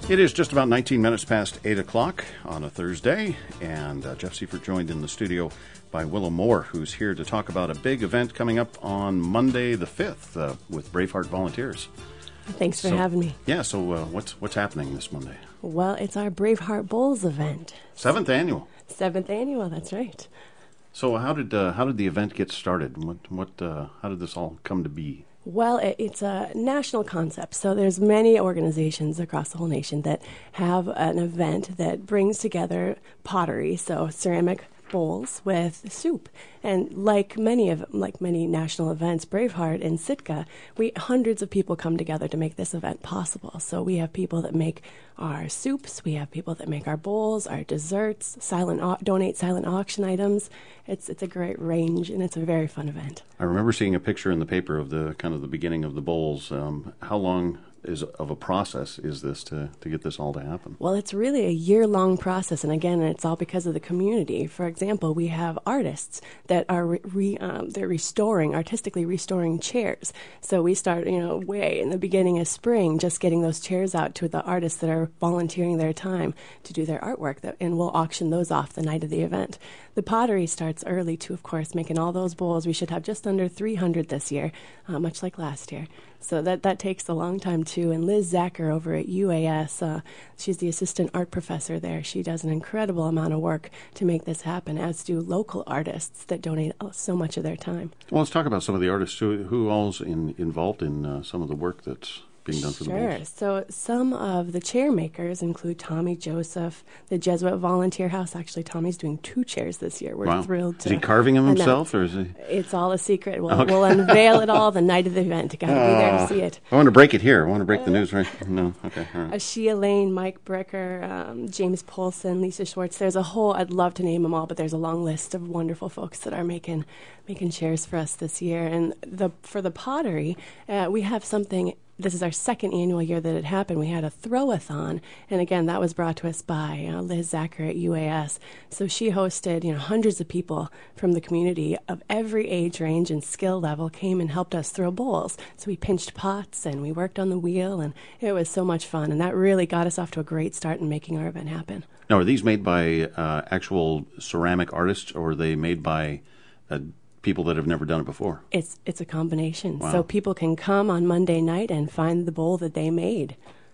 It is just about 19 minutes past 8 o'clock on a Thursday, and Jeff Seifert joined in the studio by Willow Moore, who's here to talk about a big event coming up on Monday the 5th with Braveheart Volunteers. Thanks for having me. Yeah, so what's happening this Monday? Well, it's our Braveheart Bowls event. 7th annual. 7th annual, that's right. So how did the event get started? How did this all come to be? Well, it's a national concept, so there's many organizations across the whole nation that have an event that brings together pottery, so ceramic bowls with soup. And like many national events, Braveheart and Sitka, hundreds of people come together to make this event possible. So we have people that make our soups, we have people that make our bowls, our desserts, donate silent auction items. It's a great range, and it's a very fun event. I remember seeing a picture in the paper of the beginning of the bowls. How long of a process is this to get this all to happen? Well, it's really a year-long process, and again, it's all because of the community. For example, we have artists that are they're artistically restoring chairs. So we start, way in the beginning of spring, just getting those chairs out to the artists that are volunteering their time to do their artwork, and we'll auction those off the night of the event. The pottery starts early too, of course, making all those bowls. We should have just under 300 this year, much like last year. So that takes a long time too. And Liz Zacher over at UAS, she's the assistant art professor there. She does an incredible amount of work to make this happen, as do local artists that donate so much of their time. Well, let's talk about some of the artists. Who all's involved in some of the work that's being done for the bowls? Sure. So some of the chair makers include Tommy Joseph, the Jesuit Volunteer House. Actually, Tommy's doing 2 chairs this year. We're thrilled to. Is he carving them himself, or is he? It's all a secret. We'll unveil it all the night of the event. You got to be there to see it. I want to break it here. I want to break the news, right? No? Okay, all right. Ashia Lane, Mike Bricker, James Polson, Lisa Schwartz. There's a whole, I'd love to name them all, but there's a long list of wonderful folks that are making chairs for us this year. And for the pottery, we have something. This is our 2nd annual year that it happened. We had a throw-a-thon, and again, that was brought to us by Liz Zacher at UAS. So she hosted, hundreds of people from the community of every age range and skill level came and helped us throw bowls. So we pinched pots, and we worked on the wheel, and it was so much fun, and that really got us off to a great start in making our event happen. Now, are these made by actual ceramic artists, or are they mmade by people that have never done it before? It's a combination. Wow. So people can come on Monday night and find the bowl that they made.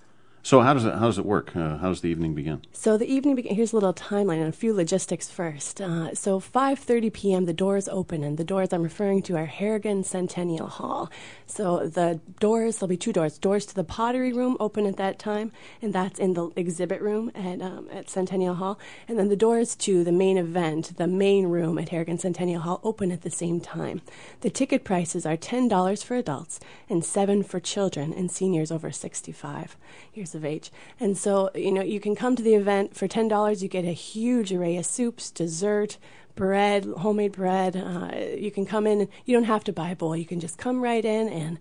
So how does it work? How does the evening begin? So the evening here's a little timeline and a few logistics first. So 5:30 p.m. the doors open, and the doors I'm referring to are Harrigan Centennial Hall. So the doors, there'll be 2 doors. Doors to the pottery room open at that time, and that's in the exhibit room at Centennial Hall. And then the doors to the main event, the main room at Harrigan Centennial Hall, open at the same time. The ticket prices are $10 for adults and $7 for children and seniors over 65 years of age. And so, you can come to the event for $10. You get a huge array of soups, dessert, bread, homemade bread. You can come in, and you don't have to buy a bowl. You can just come right in and,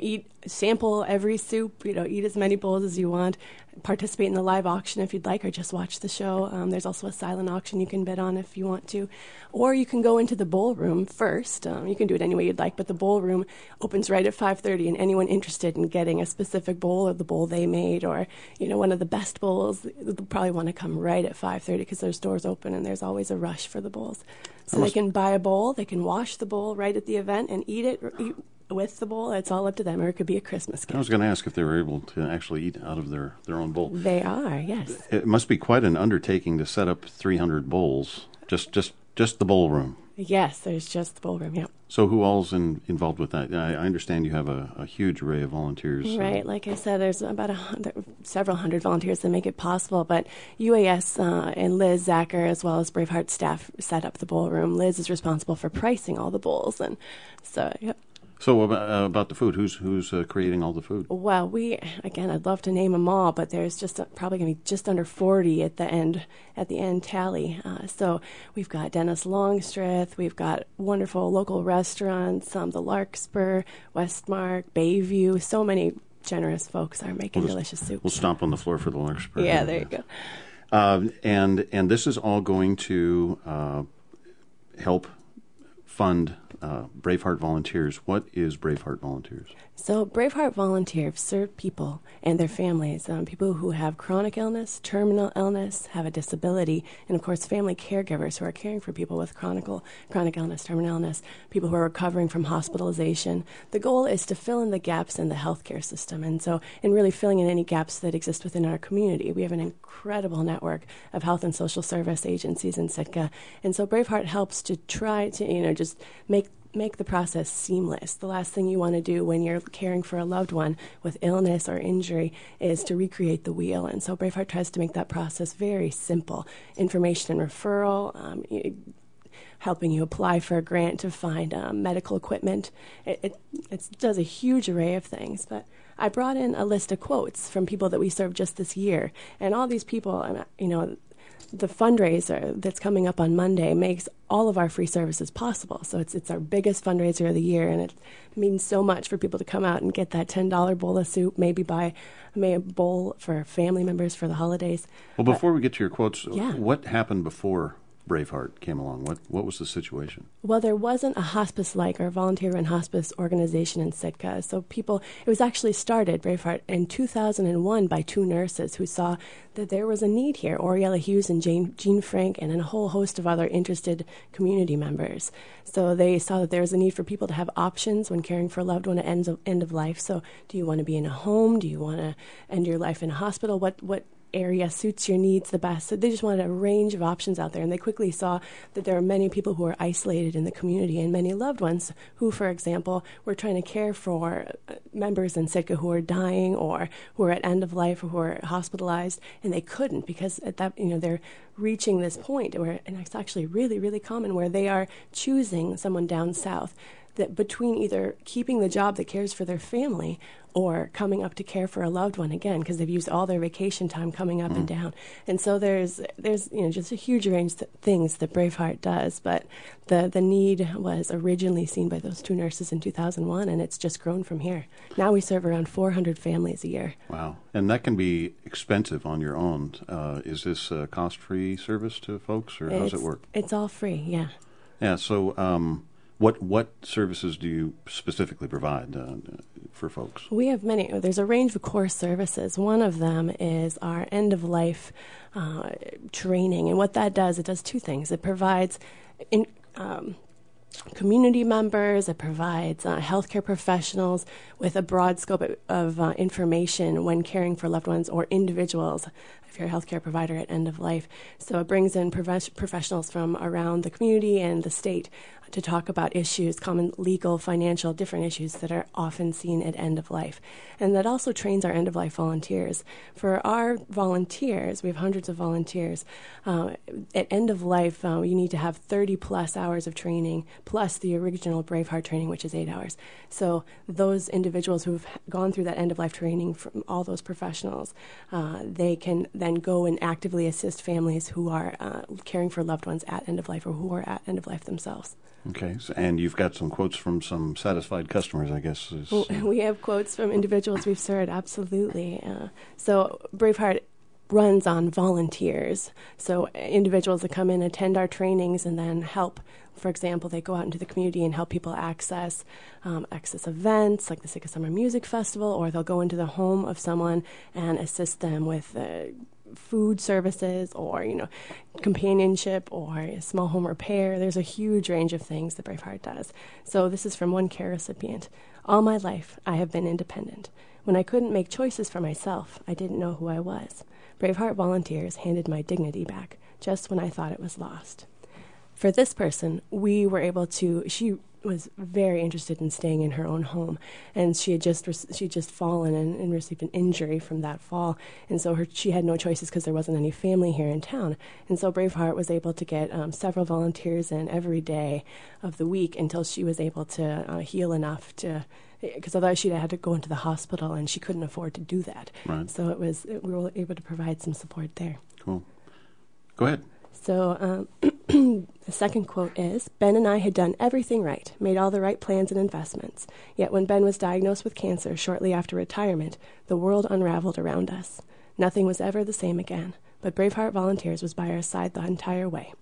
sample every soup, eat as many bowls as you want. Participate in the live auction if you'd like, or just watch the show. There's also a silent auction you can bid on if you want to. Or you can go into the bowl room first. You can do it any way you'd like, but the bowl room opens right at 5:30, and anyone interested in getting a specific bowl or the bowl they made, or, one of the best bowls, they'll probably want to come right at 5:30 because there's doors open and there's always a rush for the bowls. So they can buy a bowl, they can wash the bowl right at the event and eat it with the bowl. It's all up to them, or it could be a Christmas gift. I was going to ask if they were able to actually eat out of their own bowl. They are, yes. It must be quite an undertaking to set up 300 bowls, just the bowl room. Yes, there's just the bowl room, yeah. So who all's involved with that? I understand you have a huge array of volunteers. Right, like I said, there's about several hundred volunteers that make it possible, but UAS and Liz Zacher, as well as Braveheart staff, set up the bowl room. Liz is responsible for pricing all the bowls, and so, yep. So about the food, who's creating all the food? Well, I'd love to name them all, but there's just probably going to be just under 40 at the end tally. So we've got Dennis Longstreth, we've got wonderful local restaurants, the Larkspur, Westmark, Bayview. So many generous folks are making delicious soup. We'll stomp on the floor for the Larkspur. Yeah, there you go. And this is all going to help fund Braveheart Volunteers. What is Braveheart Volunteers? So Braveheart Volunteers serve people and their families, people who have chronic illness, terminal illness, have a disability, and of course family caregivers who are caring for people with chronic illness, terminal illness, people who are recovering from hospitalization. The goal is to fill in the gaps in the healthcare system, and really filling in any gaps that exist within our community. We have an incredible network of health and social service agencies in Sitka, and so Braveheart helps to try to, just make the process seamless. The last thing you want to do when you're caring for a loved one with illness or injury is to recreate the wheel. And so Braveheart tries to make that process very simple. Information and referral, helping you apply for a grant to find medical equipment. It does a huge array of things. But I brought in a list of quotes from people that we served just this year. And all these people, the fundraiser that's coming up on Monday makes all of our free services possible. So it's our biggest fundraiser of the year, and it means so much for people to come out and get that $10 bowl of soup, maybe buy a bowl for family members for the holidays. Well, before we get to your quotes, what happened before Braveheart came along? What was the situation? Well, there wasn't a hospice-like or volunteer-run hospice organization in Sitka. So it was actually started, Braveheart, in 2001 by two nurses who saw that there was a need here, Oriella Hughes and Jean Frank, and a whole host of other interested community members. So they saw that there was a need for people to have options when caring for a loved one at end of life. So do you want to be in a home? Do you want to end your life in a hospital? What area suits your needs the best? So they just wanted a range of options out there, and they quickly saw that there are many people who are isolated in the community and many loved ones who, for example, were trying to care for members in Sitka who are dying or who are at end of life or who are hospitalized, and they couldn't because at that, they're reaching this point where, and it's actually really, really common, where they are choosing someone down south that between either keeping the job that cares for their family or coming up to care for a loved one again, because they've used all their vacation time coming up and down. And so there's just a huge range of things that Braveheart does, but the need was originally seen by those two nurses in 2001, and it's just grown from here. Now we serve around 400 families a year. Wow. And that can be expensive on your own. Is this a cost-free service to folks, or how does it work? It's all free, yeah. Yeah, so what services do you specifically provide for folks? We have many. There's a range of core services. One of them is our end-of-life training. And what that does, it does two things. It provides community members, it provides healthcare professionals with a broad scope of information when caring for loved ones or individuals, if you're a healthcare provider at end of life. So it brings in professionals from around the community and the state to talk about issues, common legal, financial, different issues that are often seen at end of life. And that also trains our end of life volunteers. For our volunteers, we have hundreds of volunteers. At end of life, you need to have 30 plus hours of training, plus the original Braveheart training, which is 8 hours. So those individuals who've gone through that end of life training from all those professionals, they can then go and actively assist families who are caring for loved ones at end of life or who are at end of life themselves. Okay, and you've got some quotes from some satisfied customers, I guess. We have quotes from individuals we've served, absolutely. So Braveheart runs on volunteers. So individuals that come in, attend our trainings, and then help. For example, they go out into the community and help people access events like the Sitka Summer Music Festival, or they'll go into the home of someone and assist them with food services or, companionship or a small home repair. There's a huge range of things that Braveheart does. So this is from one care recipient. All my life, I have been independent. When I couldn't make choices for myself, I didn't know who I was. Braveheart volunteers handed my dignity back just when I thought it was lost. For this person, we were able to, she was very interested in staying in her own home, and she had just fallen and received an injury from that fall, and so she had no choices because there wasn't any family here in town. And so Braveheart was able to get several volunteers in every day of the week until she was able to heal enough to, because otherwise she'd had to go into the hospital, and she couldn't afford to do that. Right. So we were able to provide some support there. Cool. Go ahead. So the second quote is, Ben and I had done everything right, made all the right plans and investments. Yet when Ben was diagnosed with cancer shortly after retirement, the world unraveled around us. Nothing was ever the same again, but Braveheart Volunteers was by our side the entire way.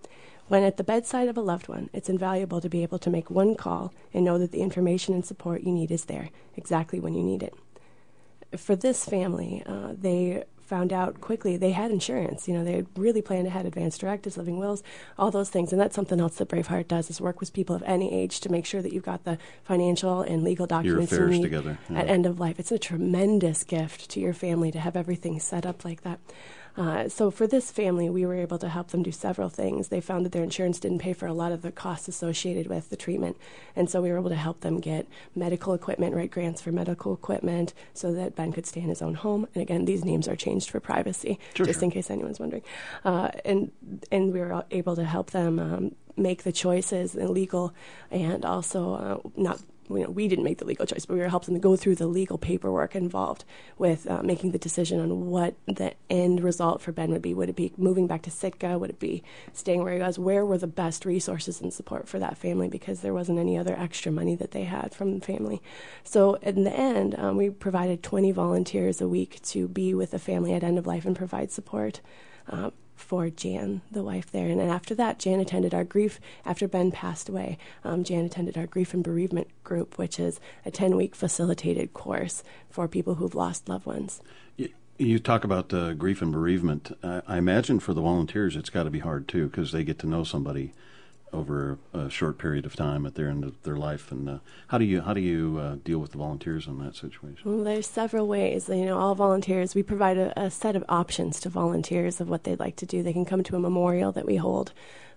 When at the bedside of a loved one, it's invaluable to be able to make one call and know that the information and support you need is there, exactly when you need it. For this family, they found out quickly they had insurance. They had really planned ahead, advanced directives, living wills, all those things. And that's something else that Braveheart does, is work with people of any age to make sure that you've got the financial and legal documents your affairs you need together. Yeah. At end of life. It's a tremendous gift to your family to have everything set up like that. So for this family, we were able to help them do several things. They found that their insurance didn't pay for a lot of the costs associated with the treatment. And so we were able to help them get medical equipment, write grants for medical equipment so that Ben could stay in his own home. And again, these names are changed for privacy, just in case anyone's wondering. And we were able to help them make the choices, legal and also not. We didn't make the legal choice, but we were helping them go through the legal paperwork involved with making the decision on what the end result for Ben would be. Would it be moving back to Sitka? Would it be staying where he was? Where were the best resources and support for that family? Because there wasn't any other extra money that they had from the family. So in the end, we provided 20 volunteers a week to be with the family at end of life and provide support for Jan, the wife there. And after that, Jan attended our grief, after Ben passed away, Jan attended our grief and bereavement group, which is a 10-week facilitated course for people who've lost loved ones. You talk about grief and bereavement. I imagine for the volunteers it's got to be hard, too, because they get to know somebody over a short period of time at their end of their life. And how do you deal with the volunteers in that situation? Well, there's several ways. All volunteers, we provide a set of options to volunteers of what they'd like to do. They can come to a memorial that we hold.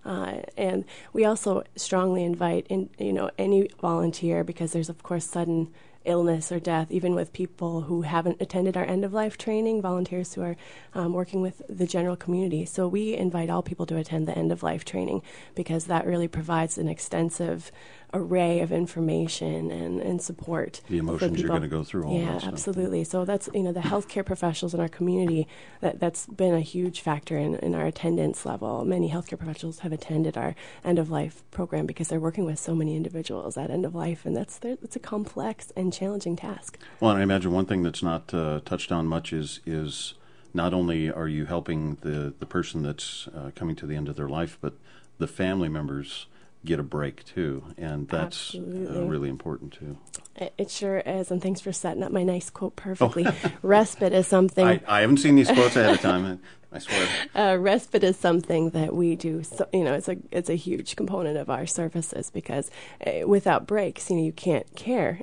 And we also strongly invite any volunteer, because there's, of course, sudden illness or death, even with people who haven't attended our end-of-life training, volunteers who are working with the general community. So we invite all people to attend the end-of-life training, because that really provides an extensive array of information and support. The emotions you're going to go through all that stuff. Yeah, absolutely. So that's, the healthcare professionals in our community, that's been a huge factor in our attendance level. Many healthcare professionals have attended our end-of-life program because they're working with so many individuals at end of life, and that's a complex and challenging task. Well, and I imagine one thing that's not touched on much is not only are you helping the person that's coming to the end of their life, but the family members get a break too, and that's really important too. It sure is, and thanks for setting up my nice quote perfectly. Respite is something. I haven't seen these quotes ahead of time. I swear. Respite is something that we do. So, it's a huge component of our services, because without breaks, you can't care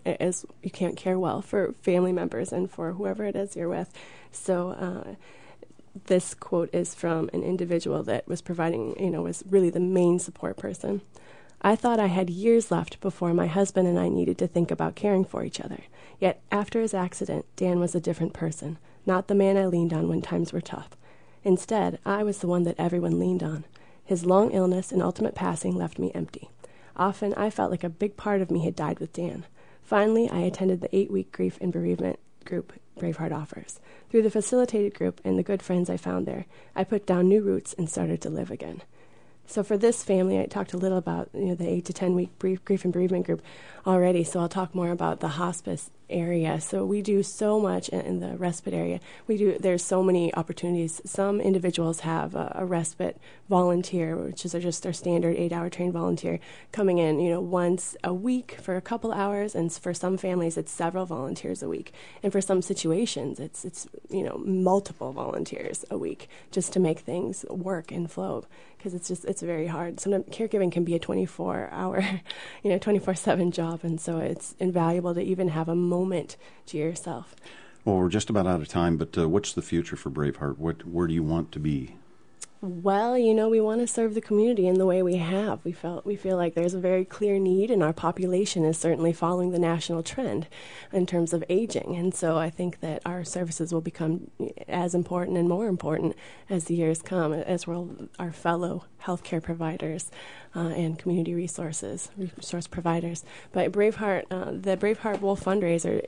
well for family members and for whoever it is you're with. So. This quote is from an individual that was providing, was really the main support person. I thought I had years left before my husband and I needed to think about caring for each other. Yet after his accident, Dan was a different person, not the man I leaned on when times were tough. Instead, I was the one that everyone leaned on. His long illness and ultimate passing left me empty. Often I felt like a big part of me had died with Dan. Finally, I attended the 8-week grief and bereavement group Braveheart offers. Through the facilitated group and the good friends I found there, I put down new roots and started to live again. So for this family, I talked a little about the 8 to 10 week grief and bereavement group already. So I'll talk more about the hospice area. So we do so much in the respite area. There's so many opportunities. Some individuals have a respite volunteer, which is just their standard 8-hour trained volunteer, coming in, once a week for a couple hours. And for some families, it's several volunteers a week. And for some situations, it's multiple volunteers a week, just to make things work and flow. Because it's very hard. Sometimes caregiving can be a 24-hour, 24/7 job. And so it's invaluable to even have a moment to yourself. Well, we're just about out of time, but what's the future for Braveheart? Where do you want to be? Well, we want to serve the community in the way we have. We feel like there's a very clear need, and our population is certainly following the national trend in terms of aging. And so I think that our services will become as important and more important as the years come, as will our fellow healthcare providers and community resource providers. But Braveheart, the Braveheart Wolf fundraiser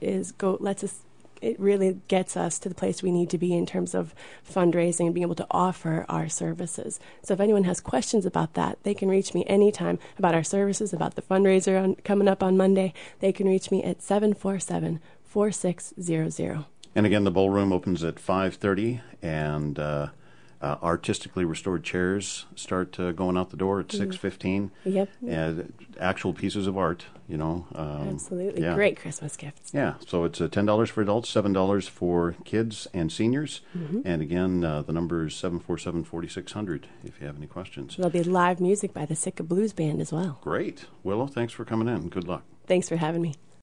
it really gets us to the place we need to be in terms of fundraising and being able to offer our services. So if anyone has questions about that, they can reach me anytime about our services, about the fundraiser coming up on Monday. They can reach me at 747-4600. And again, the ballroom opens at 5:30, and Artistically restored chairs start going out the door at 6:15. Yep. And actual pieces of art, Absolutely. yeah. Great Christmas gifts. Yeah, so it's $10 for adults, $7 for kids and seniors. And again, the number is 747-4600 if you have any questions. There'll be live music by the Sitka Blues Band as well. Great. Willow, thanks for coming in. Good luck. Thanks for having me.